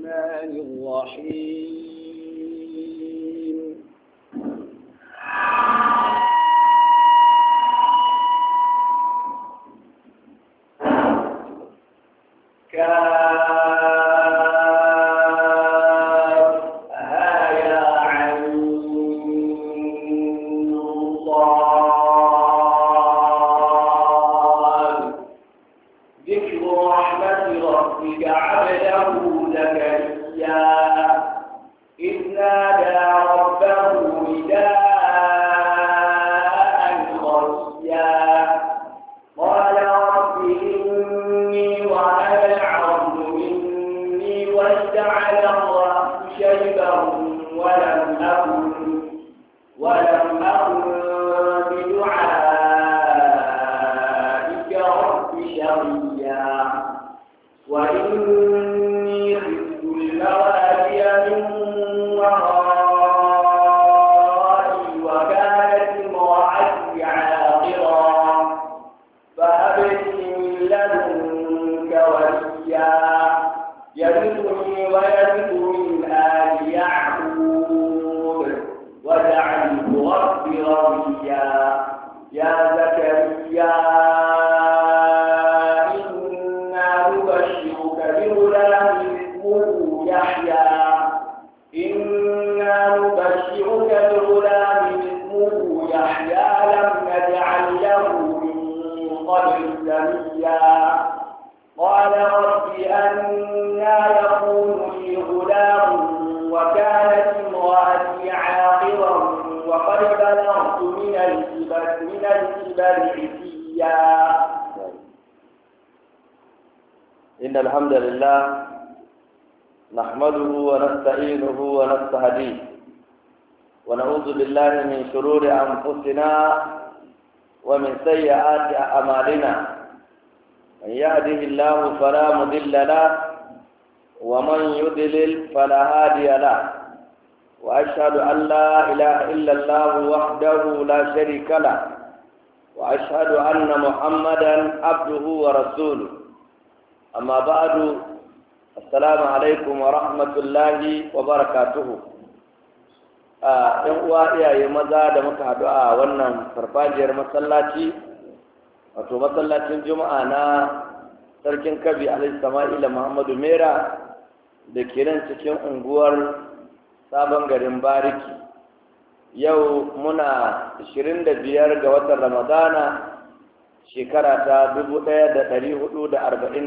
الرحمن الرحيم إن الحمد لله نحمده ونستعينه ونستهديه ونعوذ بالله من شرور أنفسنا ومن سيئات أعمالنا من يهده الله فلا مضل له ومن يضلل فلا هادي له وأشهد أن لا إله إلا الله وحده لا شريك له وأشهد أن محمدا عبده ورسوله أما بعد السلام عليكم ورحمة الله وبركاته ‘yan uwa iyaye maza da muka haɗu a wannan farfajiyar masallaci wato masallacin juma'a na sarkin kabi alhaji sama'ila muhammadu mera da ke nan cikin unguwar sabon garin bariki yau muna 25 ga watan ramadana shekara ta 1442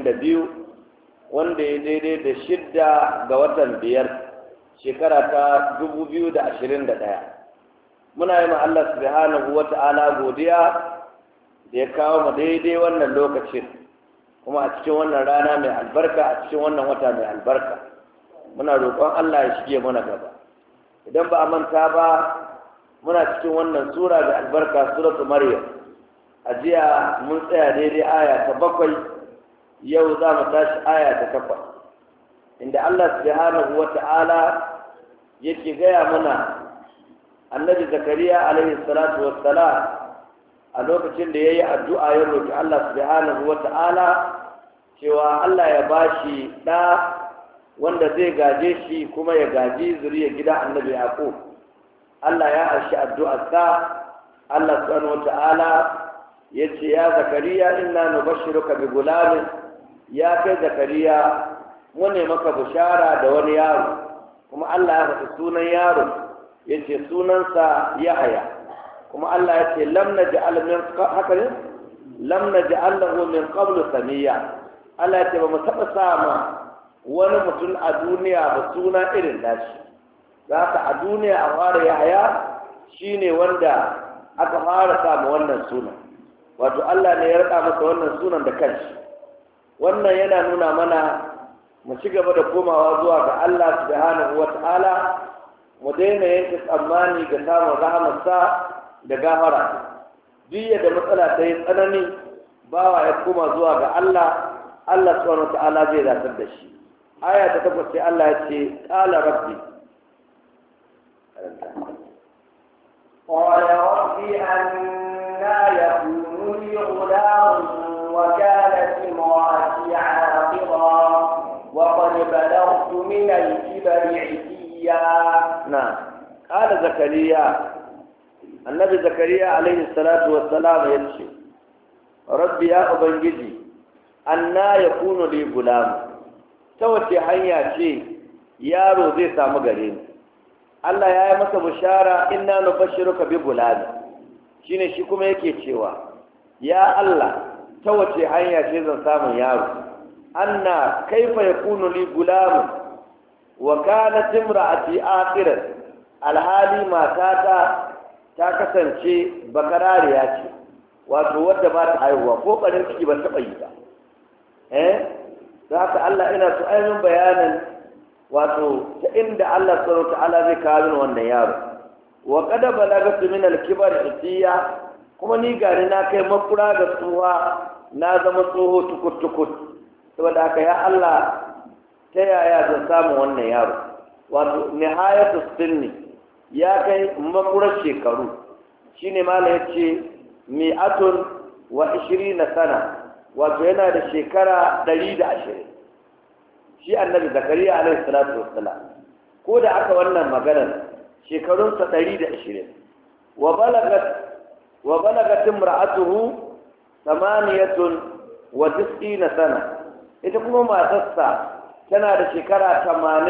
wanda ya daidai da 6 ga watan 5 shekara ta 2021 muna yi ma Allah subhanahu wa ta'ala godiya da ya kawo mu daidai wannan lokacin kuma a cikin wannan rana mai albarka a cikin wannan wata mai albarka muna roƙon Allah ya shige mana gaba idan ba a manta ba muna cikin wannan sura da albarka suratu maryam a jiya mun tsaya daidai aya ta 7 yau za mu tashi aya ta 8 inda Allah subhanahu wata'ala yake gaya mana annabi zakariya alaihi salatu wassalam a lokacin da yayi addu'a ya roki Allah subhanahu wata'ala cewa Allah ya bashi da wanda zai gaje shi kuma ya gaji zuriyar gida annabi yaqub Allah ya arshi addu'arsa Allah subhanahu wata'ala yace ya zakariya inna nubashshiruka bi gulamin ya kai zakariya mu ne maka bishara da wani yaro kuma Allah ya faɗi sunan yaro yace sunansa Yahaya kuma Allah yace lam naj'al min haka ne lam naj'al lahu min qablu samiya Allah yace ba mu taɓa sama wani mutum a duniya ba suna irin nashi zaka a duniya a fara Yahaya shine wanda aka fara samu wannan sunan wato Allah ne ya rada masa wannan sunan da kanshi wannan yana nuna mana mu ci gaba da komawa zuwa ga Allah subhanahu wata'ala mu daina yanke tsammani ga samun rahamarsa da gafara duk da matsala ta yi tsanani bawa ya koma zuwa ga Allah Allah subhanahu wata'ala zai zartar da shi aya ta 8 sai Allah ya ce qala rabbi قال رب أنى يكون لي غلام وكانت امرأتي عاقرا وقد بلغت من الكبر عتيا. نعم. قال زكريا النبي زكريا عليه الصلاة والسلام يمشي ربي يا أبنجي أنا يكون لي غلام توتي حيا شيء yaro zai samu gare ni Allah ya yi masa bishara inna nubashshiruka bi gulami shine shi kuma yake cewa ya Allah ta wace hanya ce zan samu yaro anna kaifa yakunu li gulam wa kanat imraati akhiran alhali matata ta kasance bakarariya ce wato wadda ba ta haihuwa ko karin ciki ba ta yi ba da haka Allah ina so ainihin bayanin wato ta inda Allah subhanahu ta'ala zai kawo wannan yaro wa qad balagatu min al-kibar itiya kuma ni gari na kai makura ga tsuwa na zama tsoho tukut saboda haka ya Allah ta yaya zan samu wannan yaro wato nihayatu sinni ya kai makurar shekaru shine mala yace mi'atun wa 20 sana wato yana da shekara 120 shi annabi zakariya alaihi salatu wassalam ko da aka wannan maganar shekarunsa 120 wa balagat imra'atuhu 98 sana ita kuma matarsa tana da shekara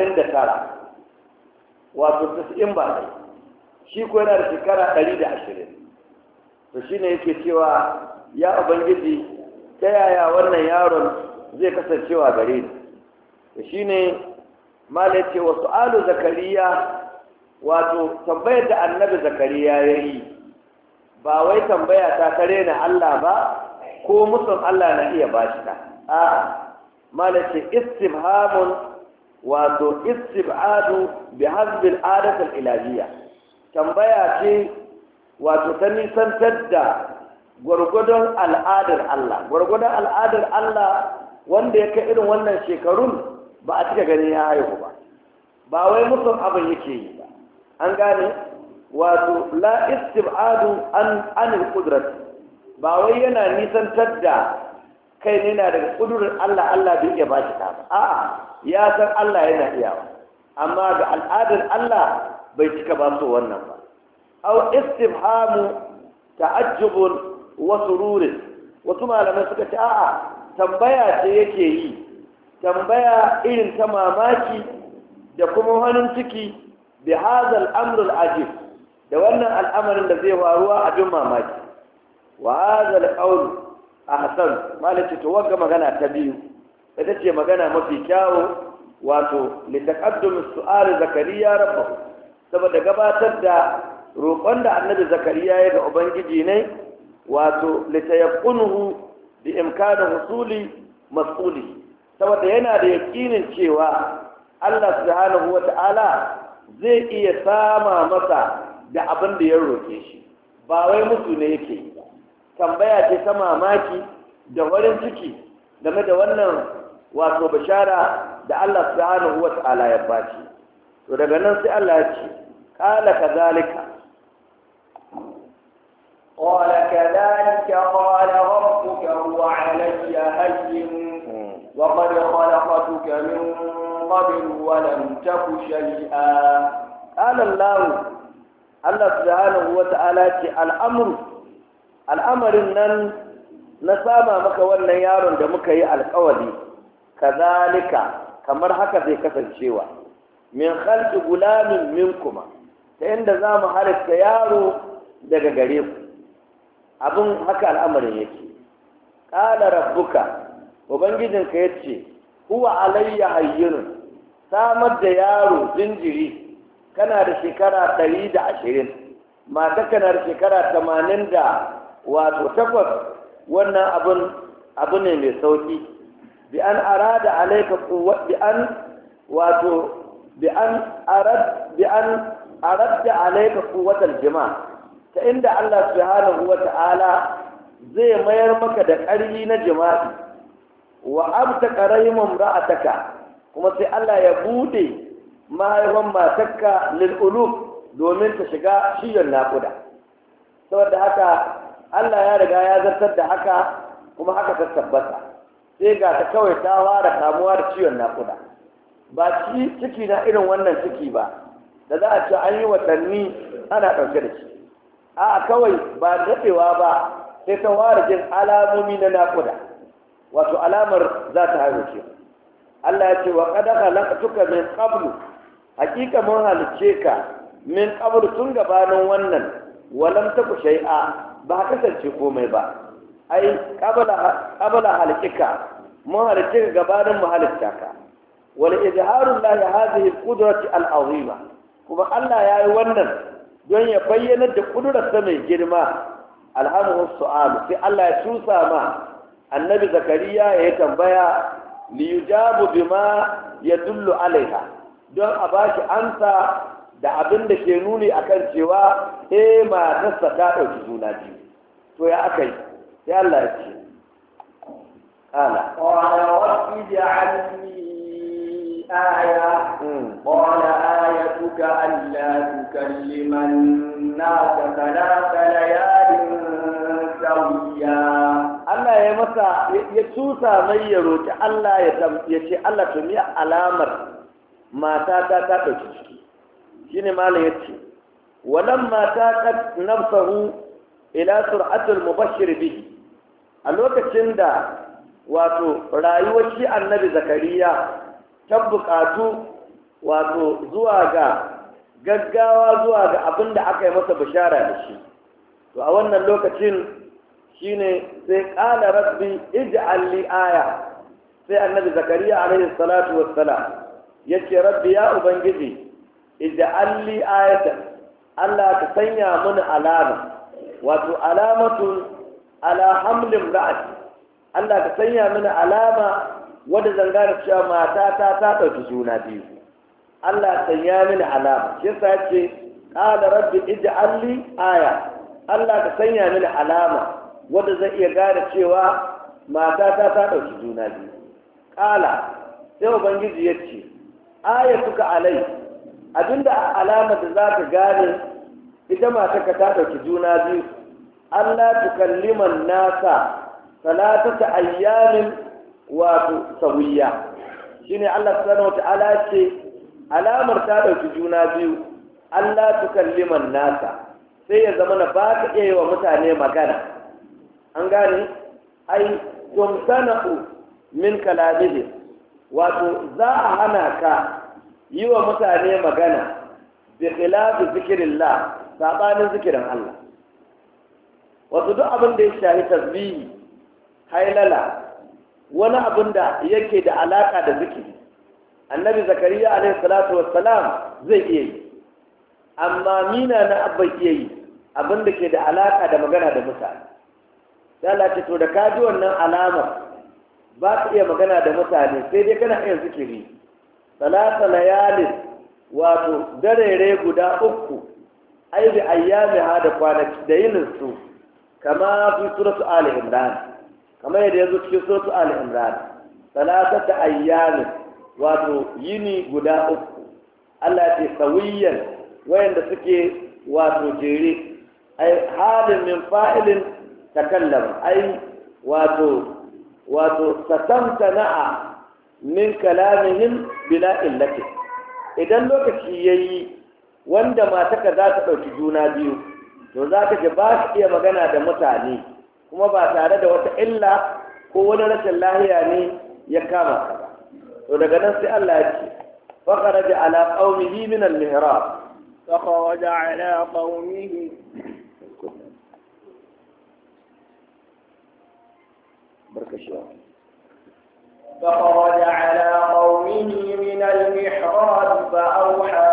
89 wato 90 ba dai shi ko yana da shekara 120 to shine yake cewa ya ubangiji ta yaya wannan yaron zai kasancewa gare ni shi ne malai ce wa su'alu zakariya wato tambayar da annabi zakariya ya yi ba wai tambaya ta kare na Allah ba ko musun Allah na iya ba shi ta a malai ce istibhamun wato istibadu bi hazbil adatul ilahiyya tambaya ce wato ta nisantar da gwargwadon al'adar Allah wanda ya kai irin wannan shekarun ba a cika gani ya haihu ba wai mutum abin yake yi ba an gane wato la istibadu anil qudrat ba wai yana nisantar da kai ne na daga kudurin Allah bai iya ba shi ba a'a ya san Allah yana iyawa amma ga al'adar Allah bai cika ba so wannan ba aw istibhamu ta'ajjubun wa sururin wasu malamai suka ce a'a tambaya ce yake yi tambaya irin ta mamaki da kuma hannun ciki bi hazal amrul ajib da wannan al'amarin da zai faruwa abin mamaki wa hazal qawl ahsan malaki to wagga magana ta biyu ita ce magana mafi kyawu wato li taqaddum su'al zakariya rabbahu saboda gabatar da roƙon da annabi zakariya ya ga ubangiji ne wato li tayaqqunuhu bi imkani husuli mas'uli saboda yana da yakinin cewa Allah subhanahu wata'ala zai iya sama masa da abin da ya roƙe shi ba wai musu ne yake yi tambaya ce ta mamaki da farin ciki game da wannan wato bishara da Allah subhanahu wata'ala ya bashi to daga nan sai Allah ya ce qala kadhalika قال كذلك قال ربك هو علي هين وقد خلقتك من قبل ولم تك شيئا قال الله سبحانه وتعالى al'amarin nan na sama maka wannan yaron da muka yi alƙawari kazalika kamar haka zai kasancewa min khalqi gulamin minkuma ta inda za mu halitta yaro daga gare ku abin haka al'amarin yake qala rabbuka ubangijinka ya ce huwa alayya hayyinun samar da yaro jinjiri kana da shekara 120 mata kana da shekara 80 da wato takwas wannan abu ne mai sauki bi an arada alayka quwwa bi an aradda alayka quwwatal jima' ta inda Allah subhanahu wa ta'ala zai mayar maka da ƙarfi na jima'i wa abtaka rahimun ra'ataka kuma sai Allah ya bude mahaifan matarka lil ulub domin ta shiga ciwon naƙuda saboda haka Allah ya riga ya zartar da haka kuma haka ta tabbata sai ga ta kawai ta fara kamuwa da ciwon naƙuda ba ciki na irin wannan ciki ba da za a ce an yi watanni ana ɗauke da shi a kawai ba daɗewa ba sai ta ware jin alamomi na naƙuda wato alamar za ta haihu ce Allah ya ce wa qad khalaqtuka min qablu hakika mun halicce ka min qablu tun gabanin wannan walam taku shay'a ba kasance komai ba ai qabla halqika mun halicce ka gabanin mu halitta ka wal izharu lillahi hadhihi alqudrati alazima kuma Allah ya yi wannan don ya bayyana da kudurarsa mai girma alhamuhu su'al sai Allah ya tusa ma annabi zakariya ya tambaya li yujabu bima yadullu alaiha don a bashi amsa da abin da ke nuni akan cewa matarsa ta ɗauki juna biyu to ya aka yi sai Allah ya ce qala rabbi ij'alni aya qala ayatuka alla tukallima an-nasa thalatha layalin sawiya Allah ya masa ya tusa mai ya roki Allah ya ce Allah to ni alamar mata ta ɗauki ciki shine malam yace walamma taqat nafsuhu ila sur'atul mubashshir bihi a lokacin da wato rayuwar shi annabi zakariya ta buƙatu wato zuwa ga gaggawa zuwa ga abin da aka yi masa bishara da shi to a wannan lokacin shine sai qala rabbi ij'al li aya sai annabi zakariya alaihi salatu wassalam yace rabbi ya ubangiji ij'al li ayatan Allah ka sanya mun alama wato alamatun ala hamlin ra'ati Allah ka sanya mun alama wadda zan gane cewa matata ta ɗauki juna biyu Allah sanya mini alama shi yasa yace qala rabbi ij'al li aya Allah ka sanya mini alama wadda zan iya gane cewa matata ta ɗauki juna biyu qala sai ubangiji yace ayatuka alai abinda alama da za ka gane ita matarka ta ɗauki juna biyu Allah tukalliman nasa salatata ayyamin wato sawiya shine Allah subhanahu wata'ala ce alamar ta ɗauki juna biyu Allah tukalliman nasa sai ya zama na ba ka iya yi wa mutane magana an gane ai tumsana'u min kalamihi wato za a hana ka yi wa mutane magana bi khilafi zikirillah sabanin zikirin Allah wato duk abin da ya shafi tasbihi hailala wani abin da yake da alaka da zikiri annabi zakariya alaihi salatu wassalam zai iya yi amma mina na abba iya yi abin da ke da alaka da magana da mutane sai Allah ce to da ka ji wannan alamar ba ka iya magana da mutane sai dai kana iya zikiri salata layalin wato darere guda uku ai bi ayyami hada kwanaki da yinin su kama fi suratu ali imran kama yadda yazo cikin suratu ali imran salatata ayyami wato yini guda uku Allah ya ce sawiyan wayanda suke wato jere ai halin min fa'ilin takallam ai wato satamtana'a min kalamihim bila illati idan lokaci yayi wanda mataka za ta dauki juna biyu to za ka ji ba su iya magana da mutane kuma ba tare da wata illa ko wani rashin lahiya ne ya kama ka ba to daga nan sai Allah ya ce faqaraja ala qaumihi min al-mihrab faqaraja ala qaumihi فخرج على قومه من المحراب فأوحى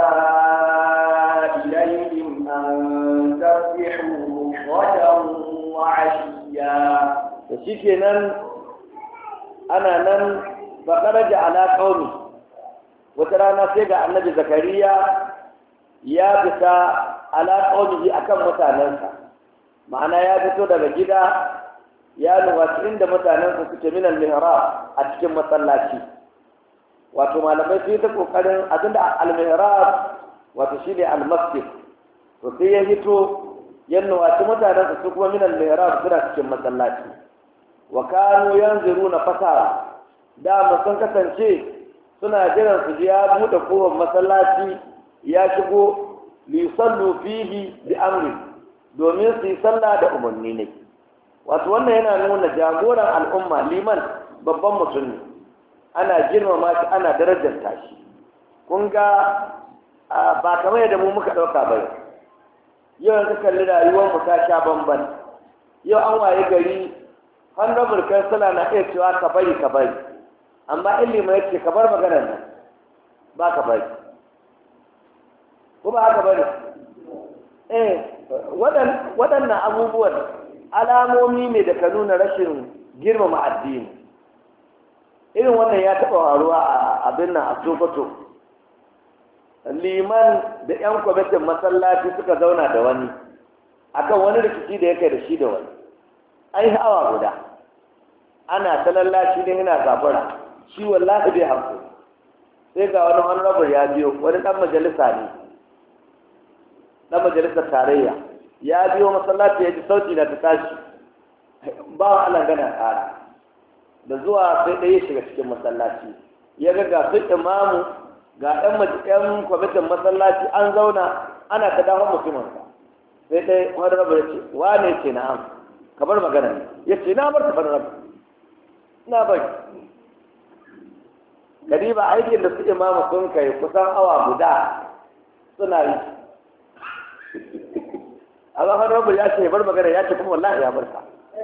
إليهم أن سبحوا بكرة وعشيا فشيكنا أنا نن فخرج على قومه وترانا سيقع النبي زكريا يا بتا على قومه أكم متاننسا معنى يا بتو daga gida ya nuwaci inda mutanensa suke min al-mihrab a cikin masallaci wato malamai su yi ta kokarin abinda al-mihrab wato shine al-masjid to sai ya hito ya nuwaci mutanensa su kuma min al-mihrab suna cikin masallaci wa kanu yanzuruna fasara da sun kasance suna jiran su ji ya buɗe kofar masallaci ya shigo lisallu fihi bi amri domin su yi sallah da umarni ne. Wato wannan yana nuna jagoran al'umma liman babban mutum ne, ana girmama shi ana darajanta shi. Kun ga ba kamar yadda mu muka ɗauka ba yau yanzu kalli rayuwar mu ta sha bamban. Yau an waye gari honorable kansala na iya cewa ka bari amma in liman yake ka bar maganar nan ba ka bari ko ba haka bari. Waɗannan abubuwan alamomi ne da ka nuna rashin girmama addini. Irin wannan ya taɓa faruwa a abin nan a Sokoto. Liman da 'yan kwamitin masallaci suka zauna da wani akan wani rikici da yake da shi da wani. Ai awa guda ana ta lallashi ne yana zabura shi wallahi bai haƙo. Sai ga wani honorable ya biyo, wani ɗan majalisa ne, ɗan majalisar tarayya ya biyo masallaci ya ji sauti na ta tashi ba wa Allah gana ƙara da zuwa sai ɗaya shiga cikin masallaci ya ga su imamu ga ɗan kwamitin masallaci an zauna ana ta dawo mutumansa. Sai dai wani rabu ya ce wane ce na'am ka bar magana ne. Ya ce na bar ta bar rabu na bari. Gari ba aikin da su imamu sun kai kusan awa guda suna yi. Allah wani rabu ya ce bar magana ya ce kuma wallahi ya bar ta.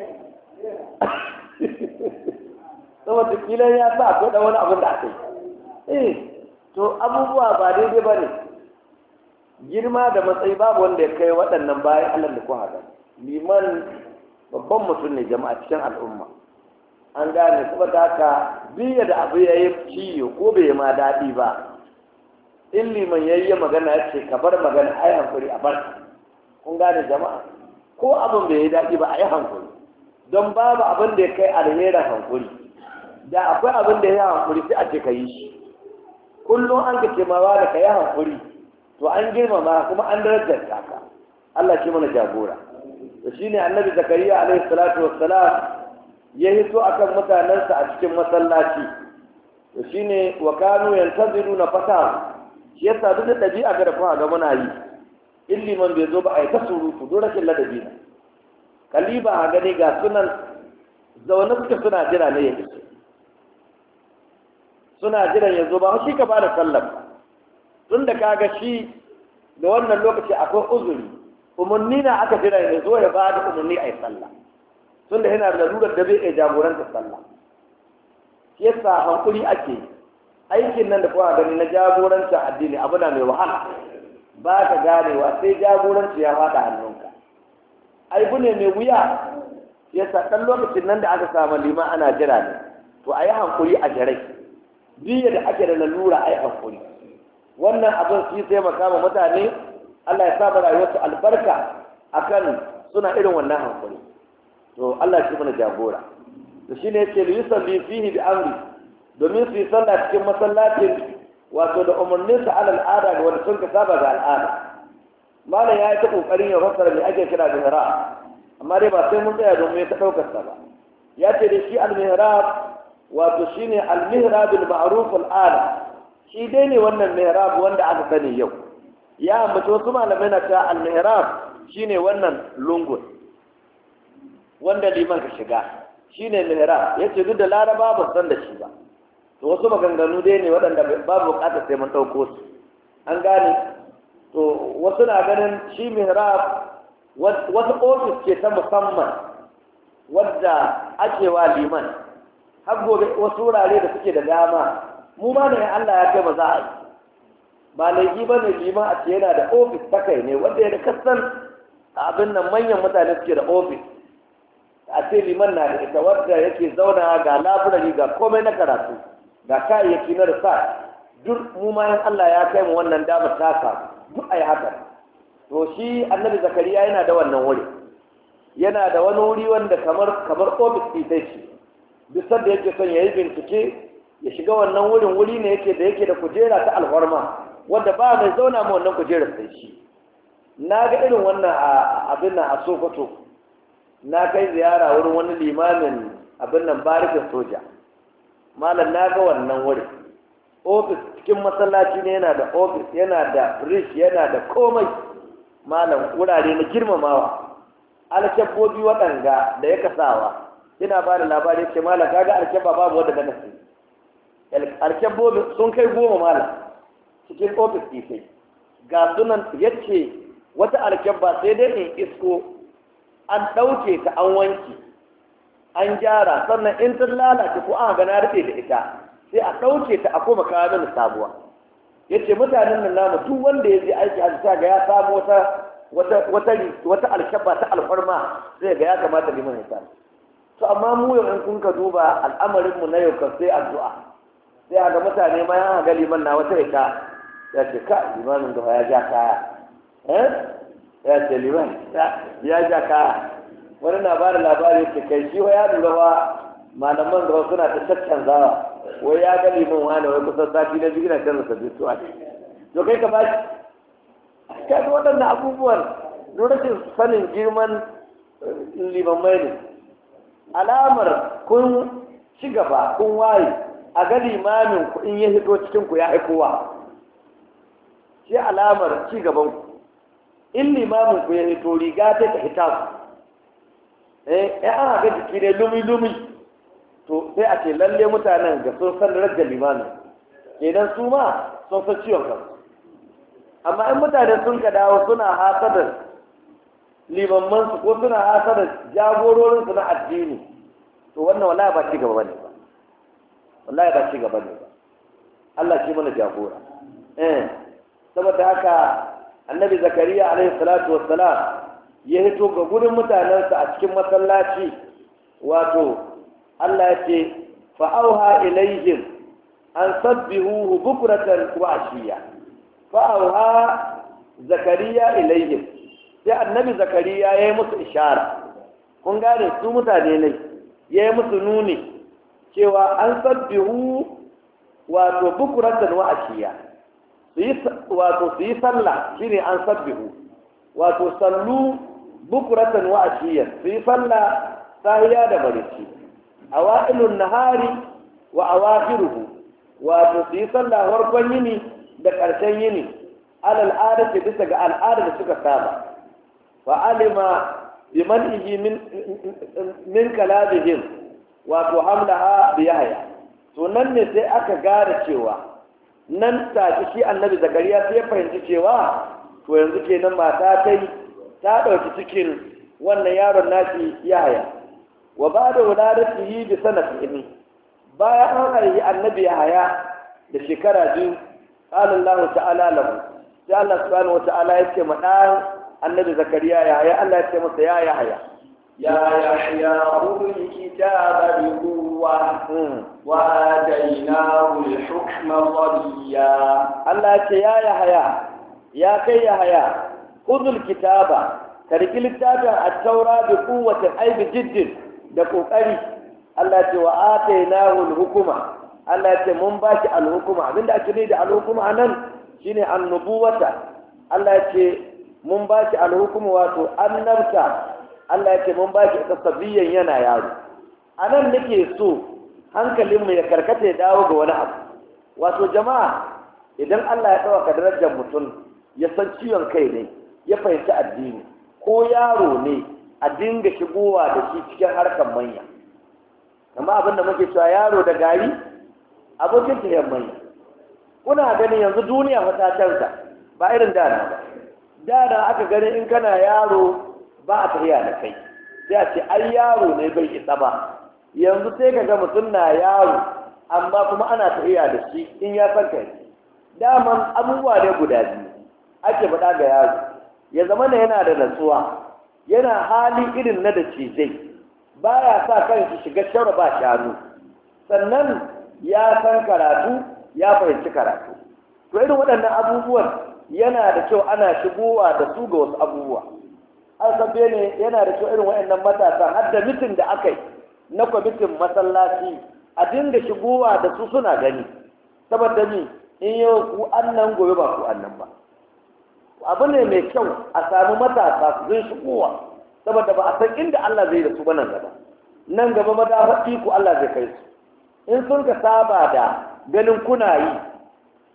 Saboda kila ya sa akwai ɗan wani abin da aka yi. To abubuwa ba daidai ba ne. Girma da matsayi babu wanda ya kai waɗannan bayan Allah da kuka gani. Liman babban mutum ne jama'a cikin al'umma. An gane kuma da haka biya da abu ya yi ciyo ko bai ma daɗi ba. In liman ya yi magana ya ce ka bar magana a yi hankuri a bar. Kun gane jama'a ko abin bai yi daɗi ba a yi hankuri. Don babu abin da ya kai alherin hankuri. Da akwai abin da ya yi hankuri sai a ce ka yi shi. Kullum an ka ce ma ba da ka yi hankuri to an girmama kuma an darajar ka. Allah shi mana jagora. To shine Annabi Zakariya alaihi salatu wassalam ya hito akan mutanensa a cikin masallaci. To shine wa kanu yantaziruna fata. Shi yasa duk da dabi'a ga da kuma ga muna yi. In liman bai zo ba a yi ta surutu don rashin ladabi na. Kaliba a gani ga sunan zaune suke suna jira ne ya fito. Suna jiran ya zo ba shi ka bada sallar. Tun da kaga shi da wannan lokaci akwai uzuri umarni na aka jira ya zo ya ba da umarni a yi sallah tun da yana da lalurar da bai iya jagoranta sallah. Shi yasa hankuri ake aikin nan da kuma gani na jagoranta addini abu na mai wahala ba ka ganewa sai jagoranci ya faɗa hannunka. Aibu ne mai wuya. Shi yasa ɗan lokacin nan da aka samu liman ana jira ne to a yi hankuri a jarai biya da ake da lalura a yi hankuri. Wannan abin su yi taimaka ma mutane Allah ya saba rayuwarsu albarka akan suna irin wannan hankali. To Allah shi mana jagora. To shine yake li yusalli fihi bi amri domin su yi sallah cikin masallacin wato da umarnin sa alal al'ada da wanda sun ka saba ga al'ada. Malam ya yi ta kokarin ya fassara me ake kira mihrab amma dai ba sai mun tsaya domin ta daukar sa ba. Ya ce da shi al-mihrab wato shine al-mihrab al-ma'ruf al-ala. Shi dai ne wannan mihrab wanda aka sani yau. Ya ambaci wasu malamai na cewa al-mihrab shine wannan lungun wanda liman ka shiga shine mihrab. Yace duk da Laraba ba san da shi ba. To wasu maganganu dai ne waɗanda babu bukatar sai mun dauko su. An gane to wasu na ganin shi mihrab wata ofis ce ta musamman wadda ake wa liman. Har gobe wasu wurare da suke da dama mu ma ne Allah ya kai ba za a yi ba laifi ba ne liman a ce yana da ofis ta kai ne wanda ya da kasan abin nan manyan mutane suke da ofis a ce liman na da ita wadda yake zauna ga laburari ga komai na karatu ga kayayyaki na rasa duk mu ma in Allah ya kai mu wannan damar taka duk a yi haka. To shi Annabi Zakariya yana da wannan wuri yana da wani wuri wanda kamar ofis ɗin shi duk sanda yake son ya yi bincike ya shiga wannan wuri ne yake da kujera ta alfarma wanda ba mai zauna ma wannan kujerar sai shi. Na ga irin wannan abin nan a Sokoto na kai ziyara wurin wani limamin abin nan barikin soja malam na ga wannan wuri ofis cikin masallaci ne, yana da ofis, yana da firish, yana da komai malam, wurare na girmamawa, alkyabbobi waɗanga da ya kasawa. Ina ba da labari ce malam kaga alkyabba babu wanda na kasi, alkyabbobi sun kai 10 malam cikin ofis ɗisai ga sunan. yace wata alkyabba sai dai in isko an ɗauke ta an wanki an gyara, sannan in ta lalace ko an gana rufe da ita sai a ɗauke ta a koma kawo mini sabuwa. yace mutanen nan namu duk wanda ya je aiki a ga ya samu wata alkyabba ta alfarma, sai ga ya kamata liman ya samu. to amma mu yau in kun ka duba al'amarin mu na yau kan sai addu'a, sai a ga mutane ma ya ga liman na wata ita ya ce ka limamin da ya ja kaya, ya ce liman ya ja kaya. wani na ba da labari ce kai shi ya lura wa malaman da suna ta caccanzawa, wai ya ga liman wani wai kusan sati na biyu na canza sabbin suwa. to kai ka ba shi ka ga waɗannan abubuwan rashin sanin girman limamai ne. alamar kun ci gaba kun waye a ga limamin ku in ya hito cikin ku ya haikowa, shi alamar ci gaban ku. in limamin ku ya hito riga ta hita ku, an ga jiki ne lumi-lumi, to sai a ce lalle mutanen ga sun san darajar limamin, kenan su ma sun san ciwon kansu. amma in mutane sun ka dawo suna hasadar limammansu ko suna hasadar jagororinsu na addini, to wannan wallahi ba ci gaba bane ba, wallahi ba ci gaba ne ba. Allah shi mana jagora. saboda haka annabi zakariya alaihi salatu wassalam ya hito ga gurin mutanensa a cikin masallaci, wato Allah ya ce fa'auha ilaihim an sabbihuhu bukratan wa ashiya. fa'auha zakariya ilaihim, sai annabi zakariya ya yi musu ishara. kun gane su mutane ne, ya yi musu nuni cewa an sabbihu wato bukratan wa ashiya, su yi sallah shine an sabbihu, wato sallu bukratan wa ashiya, su yi sallah sahiya da marici, awailun nahari wa awakhiruhu, wato su yi sallah farkon yini da ƙarshen yini, alal adati bisa ga al'adar da suka saba. fa alima biman'ihi min kalabihim, wato hamlaha bi yahya. to nan ne sai aka gane cewa nan take shi annabi zakariya sai ya fahimci cewa to yanzu kenan mata ta ɗauki cikin wannan yaron nashi yahya. wa ba da wuladatihi bi sanatin, bayan an haihi annabi yahya da shekara 2, qala Allah ta'ala lahu, sai Allah subhanahu wa ta'ala ya ce ma dan annabi zakariya yahya, Allah ya ce masa ya yahya يحيى خذ الكتاب بقوة وآتيناه الحكم صبيا. الله يا يحيى يا كي يحيى خذ الكتاب ترك الكتاب التوراة بقوة أي بجد دقوقري. الله يا وآتيناه الحكم، الله يا منباش الحكم من دا كنيد الحكم عنن شيني النبوة. الله يا منباش الحكم واتو النبتة. Allah ya ce mun ba shi tasabbiyan yana yaro. A nan nake so hankalinmu ya karkata ya dawo ga wani abu. Wato jama'a, idan Allah ya ɗauka darajar mutum ya san ciwon kai ne, ya fahimci addini, ko yaro ne a dinga shigowa da shi cikin harkar manya. Amma abin da muke cewa yaro da gari abokin tafiyar manya. Kuna ganin yanzu duniya ta canza ba irin da ba. Da aka gani in kana yaro ba a tafiya da kai, sai a ce ai yaro ne bai isa ba. yanzu sai ka ga mutum na yaro amma kuma ana tafiya da shi in ya san kai. Daman abubuwa ne guda biyu ake faɗa ga yaro, ya zama na yana da natsuwa, yana hali irin na da cijai, baya sa kan shi shiga shara ba shanu, sannan ya san karatu, ya fahimci karatu. To irin waɗannan abubuwan yana da kyau ana shigowa da su ga wasu abubuwa. An sabbe ne yana da kyau irin waɗannan matasa har da mitin da aka yi na kwamitin masallaci a dinga shigowa da su suna gani, saboda ni in yau ku annan gobe ba ku annan ba. Abu ne mai kyau a sami matasa su zai shigowa, saboda ba a san inda Allah zai da su ba nan gaba. Nan gaba madafa iko Allah zai kai su. In sun ka saba da ganin kuna yi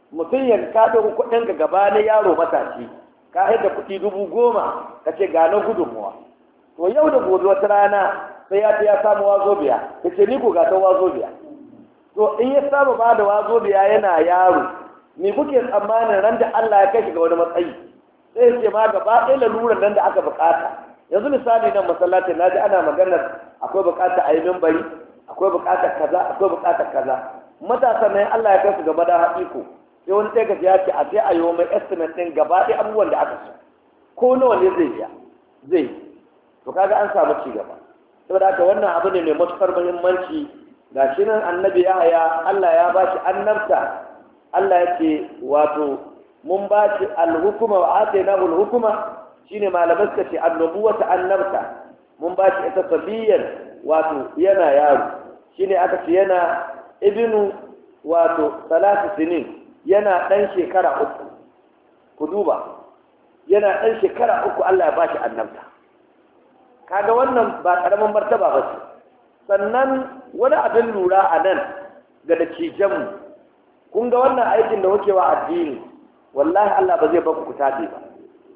mutum ya ka ɗauki kuɗin ka gaba na yaro matashi ka haida kuɗi 10,000 ka ce ga na gudunmuwa to yau da gobe wata rana sai ya samu wazobiya ya ce ni ko ga ta wazobiya to in ya saba ba da wazobiya yana yaro ni kuke tsammanin ran da Allah ya kai shi ga wani matsayi sai ya ce ma gaba ɗaya lalurar nan da aka bukata yanzu misali nan masallaci na ji ana maganar akwai bukata a yi mimbari akwai bukatar kaza akwai bukatar kaza matasan nan Allah ya kai su gaba da haƙiƙo sai wani sai ka ya ce a sai a yi mai estimate ɗin gaba ɗaya abubuwan da aka so ko nawa ne zai biya zai to kaga an samu ci gaba saboda haka wannan abu ne mai matuƙar muhimmanci ga shi nan annabi Yahaya Allah ya ba shi annabta Allah ya ce wato mun ba shi alhukuma wa atainahu alhukuma shine malamai suka ce annubuwata annabta mun ba shi ita sabiyan wato yana yaro shine aka ce yana ibnu wato 3 sinin yana dan shekara 3 ku duba yana dan shekara 3 Allah ya ba shi annabta kaga wannan ba karaman martaba ba ce sannan wani abin lura a nan ga da cijanmu kun ga wannan aikin da kuke wa addini wallahi Allah ba zai baku ku tabe ba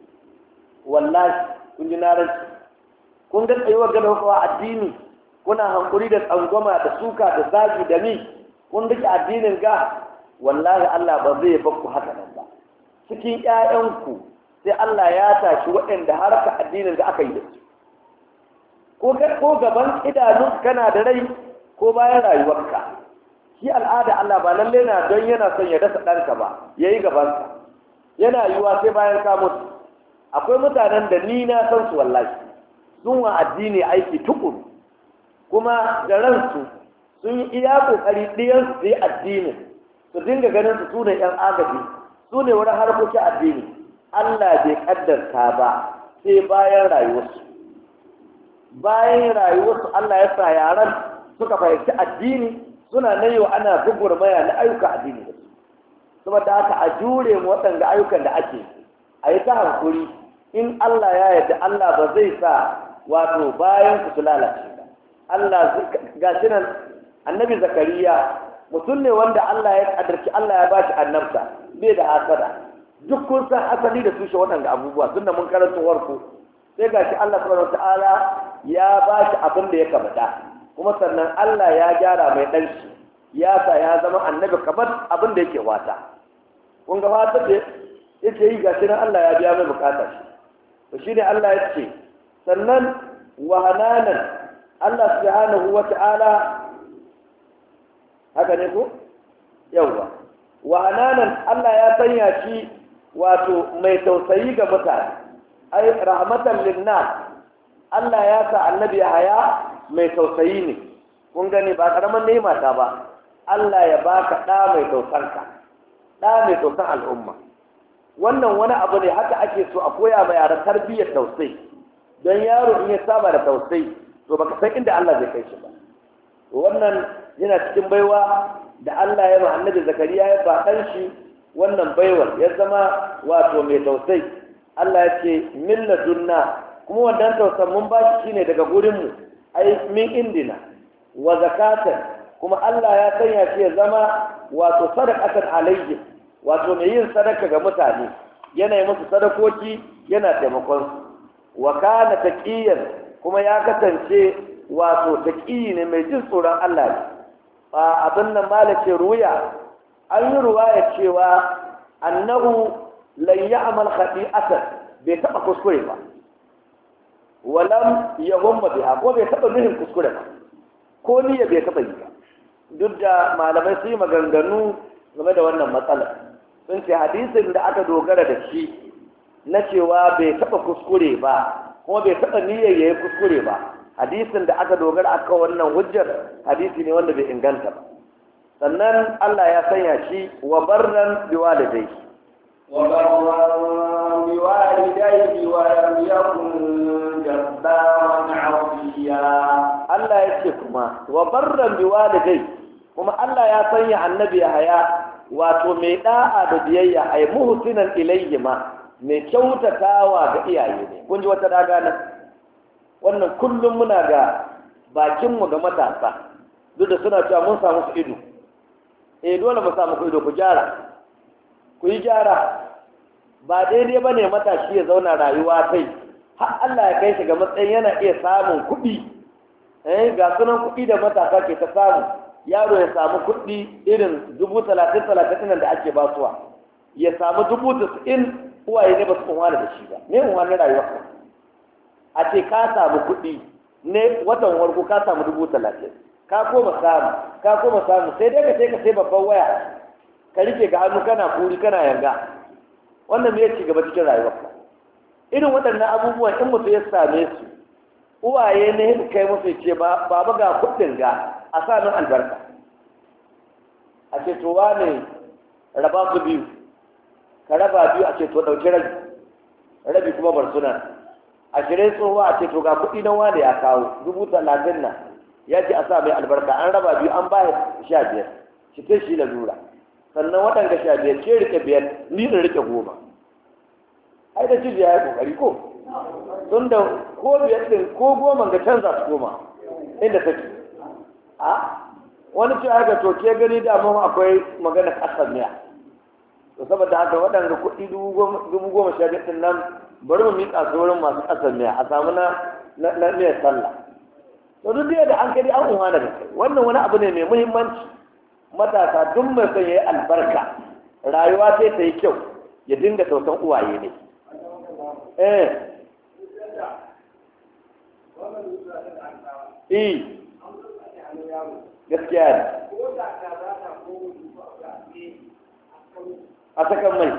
wallahi kun ji na ranci kun ga tsayuwar ga da kuka wa addini kuna hankuri da tsangwama da suka da zagi da ni kun rike addinin ga wallahi Allah ba zai baku haka nan ba cikin ƴaƴanku sai Allah ya tashi waɗanda harka addinin da aka yi da su ko gaban idanun kana da rai ko bayan rayuwarka shi al'ada Allah ba lalle na don yana son ya dasa ɗanka ba yayi gabanka yana yiwa sai bayan ka mutu akwai mutanen da ni na san su wallahi sun wa addini aiki tukuru kuma da ransu sun yi iya kokari ɗiyan su yi addinin su dinga ganin su sune yan agaji su ne wurin harkokin addini Allah bai kaddarta ba sai bayan rayuwarsu Allah ya sa yaran suka fahimci addini suna na yau ana gugurmaya na ayyuka addini da su saboda haka a jure mu waɗanda ayyukan da ake a yi ta hankuri in Allah ya yarda Allah ba zai sa wato bayan ku su lalace ba Allah ga shi nan annabi Zakariya mutum ne wanda Allah ya kaddarci Allah ya bashi annabta bai da hasada duk kun san asali da tushe waɗanda abubuwa tunda mun karanta warko sai ga shi Allah subhanahu wataala ya bashi abin da ya kamata kuma sannan Allah ya gyara mai dan shi ya sa ya zama annabi kamar abin da yake wata kun ga fata ce yake yi ga shi nan Allah ya biya mai bukata shi to shine Allah ya ce sannan wa hananan Allah subhanahu wataala haka ne ko yawa wa hananan Allah ya sanya shi wato mai tausayi ga mutane ai rahmatan linnas Allah ya sa annabi Yahaya mai tausayi ne kun gani ba karaman ni'ima ta ba Allah ya baka da mai tausanka da mai tausan al'umma wannan wani abu ne haka ake so a koya ma yara tarbiyyar tausayi don yaro in ya saba da tausayi to baka san inda Allah zai kai shi ba wannan yana cikin baiwa da Allah ya ma annabi Zakariya ya ba dan shi wannan baiwar ya zama wato mai tausayi Allah ya ce min ladunna kuma wannan tausan mun bashi shine daga gurin mu ai min indina wa zakatan kuma Allah ya sanya shi ya zama wato sadaqatan alayhi wato mai yin sadaka ga mutane yana yi musu sadakoki yana taimakon su wa kana taqiyan kuma ya kasance wato taqi ne mai jin tsoron Allah ne ba abin nan malace ruya an yi ruwaya cewa annahu lan ya'mal khati'atan bai taba kuskure ba walam yahumma biha ko bai taba nihin kuskure ba ko niyya bai taba yi ba duk da malamai su yi maganganu game da wannan matsala sun ce hadisin da aka dogara da shi na cewa bai taba kuskure ba kuma bai taba niyyar yayi kuskure ba hadisin da aka dogara aka wannan hujjar hadisi ne wanda bai inganta ba sannan Allah ya sanya shi wa barran biwalidayhi وبرا بوالديه ولم يكن جبارا عصيا Allah ya ce kuma wa barran biwalidayhi kuma Allah ya sanya annabi Yahaya wato mai da'a da biyayya ay muhsinan ilayhima mai kyautatawa ga iyaye ne kun ji wata daga nan wannan kullum muna ga bakin mu ga matasa duk da suna cewa mun samu su ido dole mu samu ku ido ku gyara ku yi gyara. Ba daidai ba ne matashi ya zauna rayuwa kai har Allah ya kai shi ga matsayin yana iya samun kuɗi. Ga sunan kuɗi da matasa ke ta samu, yaro ya samu kuɗi irin 30,000 da ake basuwa, ya samu 90,000 uwaye ne ba su unwa da shi ba. Me unwa na rayuwa? A ce ka samu kuɗi ne watan warko ka samu 30,000, ka koma samu sai dai ka sai babban waya ka rike ga hannu kana kuri kana yanga. Wannan me ya ci gaba cikin rayuwarka? Irin waɗannan abubuwan in mutum ya same su, uwaye ne su kai musu ce baba ga kuɗin ga a sa min albarka. A ce to wane raba su biyu, ka raba biyu a ce to ɗauki rabi kuma bar suna. A shirin tsohuwa a ce to ga kuɗi na wane ya kawo 30,000 na ya ce a sa mai albarka, an raba biyu an ba 15 shi ta shi lalura. Sannan waɗanda 15 ke rike 5 ni da rike 10. Ai da cibi ya yi kokari ko tun da ko 5 ɗin ko 10 ga canza su koma inda take. Wani ce haka to ke gani da mun akwai magana kasar miya, to saboda haka waɗanda kuɗi 10,015 ɗin nan bari mu miƙa su wurin masu kasar miya a samu na miyar sallah. To duk da an kari an umarna da kai, wannan wani abu ne mai muhimmanci. Matasa duk mai son ya yi albarka rayuwa sai ta yi kyau ya dinga tausan uwaye ne. Gaskiya ne a sakan mai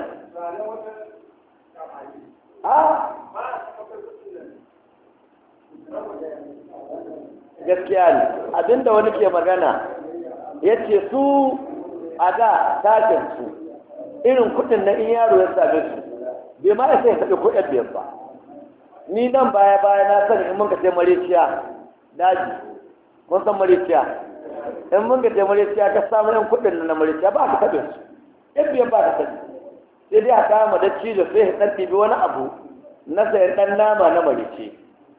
gaskiya ne abinda wani ke magana ya ce su a da tashin su irin kudin na in yaro ya same su bai ma ya sai taɓi kuɗin biyar ba. Ni nan baya na sani in mun ka sai mariciya daji, mun san mariciya, in mun ka sai mariciya ka samu yan kudin na mariciya ba ka taɓe su, yan biyan ba ka taɓe, sai dai a kama da cizo sai ya ɗan ɗibi wani abu na sayan ɗan nama na marici,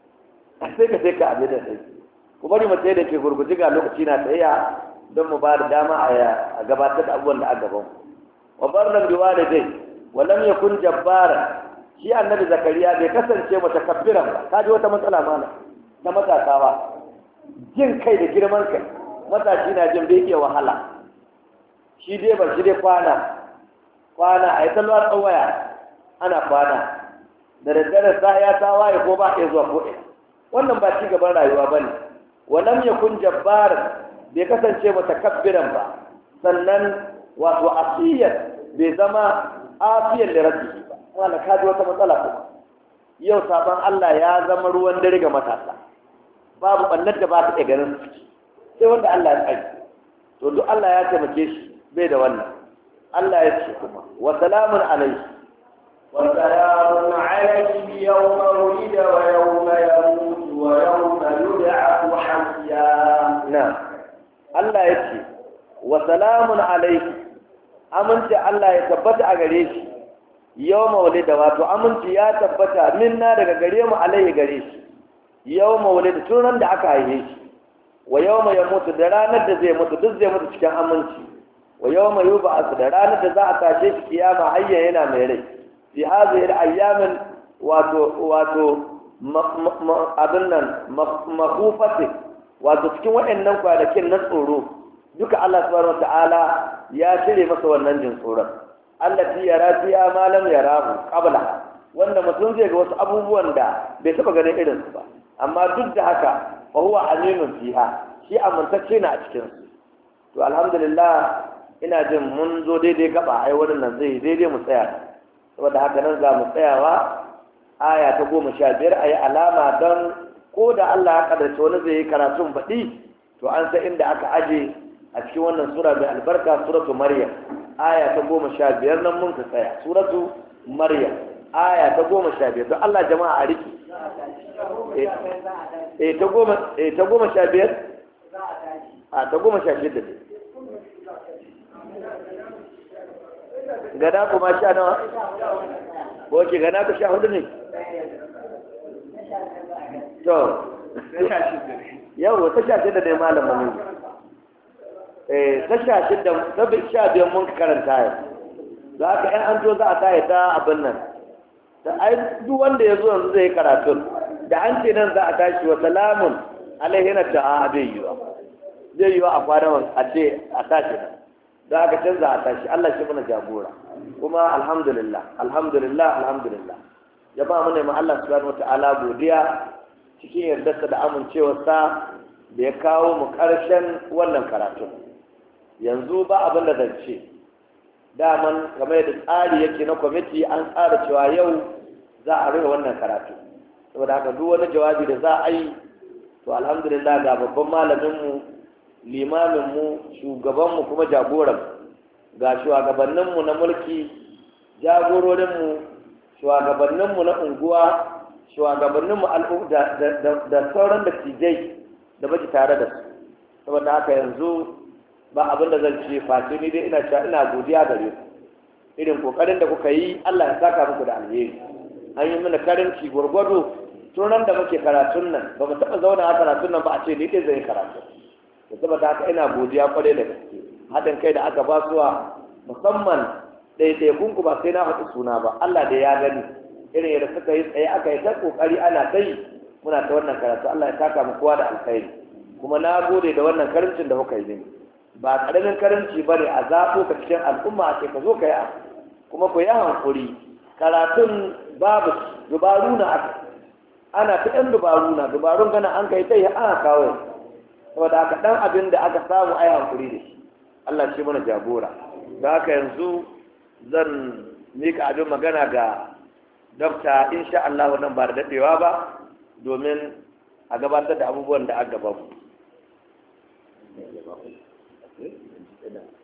sai ka abin da sai. Ku bari mu sai da ke gurguji ga lokaci na tsaya don mu ba da dama a gabatar da abubuwan da aka gaban. Wa barnan biwa da dai, wa lam yakun jabbara, shi annabi Zakariya bai kasance mutakabbiran ba. Ka ji wata matsala mana na matasawa, jin kai da girman kai. Matashi na jin bai iya wahala, shi dai bar shi dai kwana a yi talwar tsawaya ana kwana da daddare sa ya ta waye ko ba iya zuwa ko ina. Wannan ba ci gaban rayuwa bane. Wa lam yakun jabbaran, bai kasance mutakabbiran ba, sannan wato asiyar bai zama afiyar da rabbi ba. Wala ka ji wata matsala kuma yau sabon Allah ya zama ruwan dare ga matasa, babu ɓannar da ba ta iya ganin sai wanda Allah ya tsari. To duk Allah ya taimake shi bai da wannan. Allah ya ce kuma wa salamun alaihi wa salamun alaihi yawma wulida wa yawma yamutu wa yawma yud'atu hayya. Na Allah ya ce wa salamun alaihi, aminci Allah ya tabbata a gare shi yawma wulida, wato aminci ya tabbata minna daga gare mu alaihi gare shi yawma wulida, tun da aka haife shi, wa yawma yamutu, da ranar da zai mutu duk zai mutu cikin aminci, wa yawma yub'ath, da ranar da za a tashe shi kiyama hayya yana mai rai, fi hadhihi al-ayyamin wato abin nan makhufati, wato cikin waɗannan kwanakin na tsoro duka Allah subhanahu wata'ala ya shirye masa wannan jin tsoron. allati yara fiya ma lam yarahu qabla, wanda mutum zai ga wasu abubuwan da bai taba ganin irin su ba, amma duk da haka fa huwa aminun fiha, shi amintacce na a cikin su. To alhamdulillah ina jin mun zo daidai gaba, ai wannan zai daidai mu tsaya, saboda haka nan za mu tsayawa aya ta 15 ayi alama don ko da Allah ya kadarce wani zai yi karatun baɗi to an san inda aka aje a cikin wannan sura mai albarka, suratu Maryam aya ta 15 nan mun ka tsaya, suratu Maryam aya ta 15. don Allah jama'a a riki ta 15 a ta 16 ne gada kuma 10 nawa ko ke gana ka 14 ne to yau ta 16 ne malamin ne ta 16 mun karanta yau za ka yan an to za a tayi ta abin nan da ai duk wanda ya zo yanzu zai yi karatun da an ce nan za a tashi wa salamun alaihi na ta'a bai yiwa zai yiwa a kwana a ce a tashi nan za ka canza a tashi Allah shi mana jagora kuma alhamdulillah alhamdulillah alhamdulillah ya ba mu ne ma Allah subhanahu wataala godiya cikin yardarsa da amincewarsa da ya kawo mu ƙarshen wannan karatun yanzu ba abin da zan ce daman game da tsari yake na kwamiti an tsara cewa yau za a rufe wannan karatu saboda haka duk wani jawabi da za a yi to alhamdulillah ga babban malaminmu limaminmu shugabanmu kuma jagoran ga shugabanninmu na mulki jagororinmu shugabanninmu na unguwa shugabanninmu da sauran da tijai da baki tare da su saboda haka yanzu ba abin da zan ce face ni dai ina godiya gare ku irin kokarin da kuka yi Allah ya saka muku da alheri an yi mana karanci gwargwado tunan da muke karatun nan ba mu taɓa zauna a karatun nan ba a ce ni dai zai karatu da saboda haka ina godiya kwarai da gaske haɗin kai da aka ba suwa musamman ɗaiɗaikun ku ba sai na faɗi suna ba Allah da ya gani irin yadda suka yi tsaye aka yi ta kokari ana ta yi muna ta wannan karatu Allah ya saka mu kowa da alkhairi kuma na gode da wannan karancin da kuka yi mini ba karamin karanci ba ne a zaɓo ka cikin al'umma a ce ka zo ka yi abu kuma ku yi hankuri karatun babu dubaru na aka ana ta ɗan dubarun gana an kai ta yi ana kawo saboda aka ɗan abin da aka samu a yi hankuri da shi Allah shi mana jagora da haka yanzu zan mika abin magana ga dokta insha Allah wannan ba da daɗewa ba domin a gabatar da abubuwan da aka gaba mu.